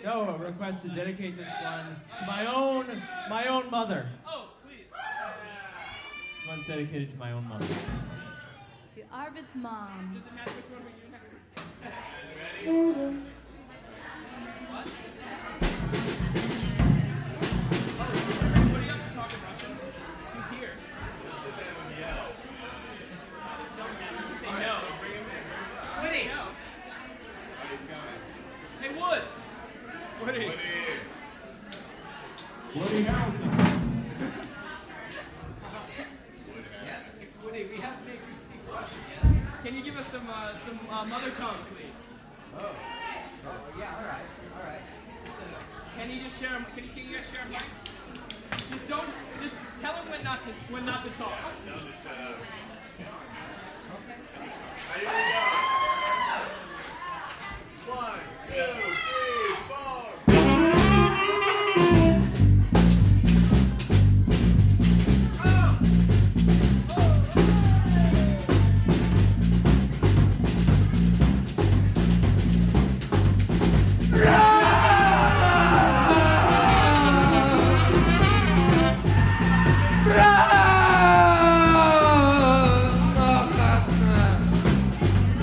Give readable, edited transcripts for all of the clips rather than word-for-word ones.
No, a request to dedicate this one to my own mother. Oh, please. This one's dedicated to my own mother. To Arvid's mom. Does it matter which one we do next? What? Oh, what do you have to talk in Russian? He's here. Don't say no. Woody! No. Hey, Wood! Woody! Woody Harrelson. Yes? Woody, we have to make you speak Russian, yes? Can you give us some mother tongue, please? Oh, yeah, all right. Can you just share? Can you guys share a mic? Just tell him when not to talk. Tell him to shut up. Okay. Ready to go. 1, 2, 3, 4.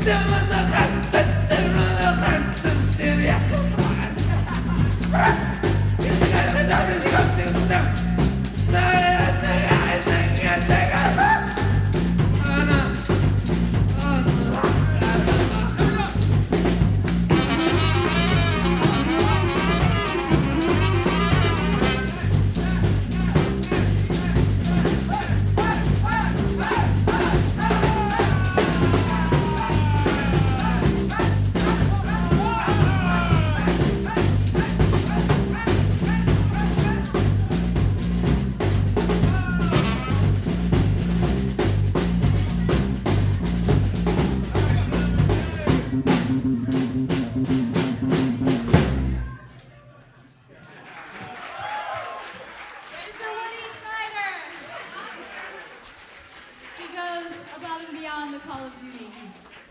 Mr. Woody Schneider. He goes above and beyond the Call of Duty.